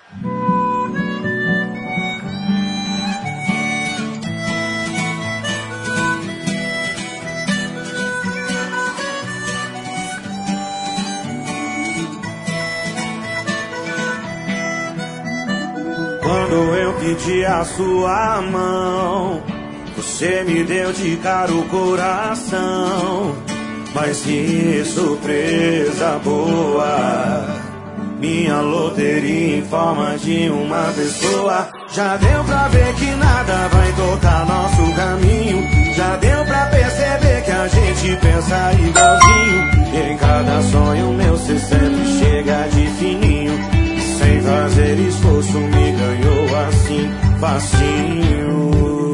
Quando eu pedi a sua mão, você me deu de cara o coração. Mas que surpresa boa, minha loteria em forma de uma pessoa. Já deu pra ver que nada vai tocar nosso caminho. Já deu pra perceber que a gente pensa igualzinho. E em cada sonho meu cê sempre chega de fininho. Sem fazer esforço me ganhou assim, facinho.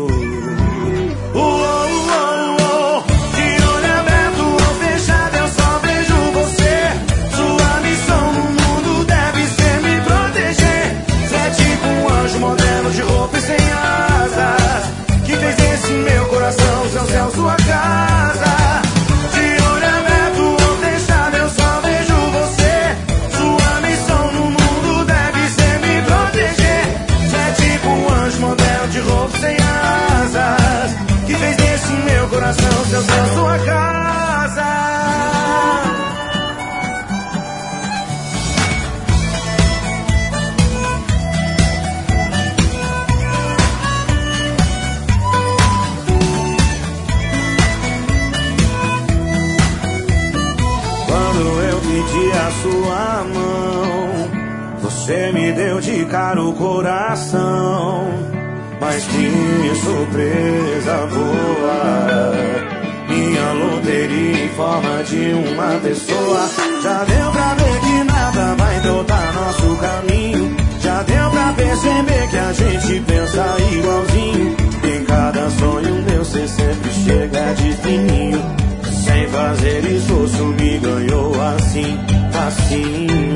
De olho aberto ou fechado eu só vejo você. Sua missão no mundo deve ser me proteger. Você é tipo um anjo moderno de roupa e sem asas, que fez desse meu coração seu céu, sua casa. De olho aberto ou fechado eu só vejo você. Sua missão no mundo deve ser me proteger. Você é tipo um anjo moderno de roupa sem asas, que fez desse meu coração seu céu, sua casa. Quando eu pedi a sua mão, você me deu de cara o coração. Mas que surpresa boa, minha loteria em forma de uma pessoa. Já deu pra ver que nada vai tocar nosso caminho. Já deu pra perceber que a gente pensa igualzinho. Em cada sonho meu cê sempre chega de fininho. Sem fazer esforço me ganhou assim, assim.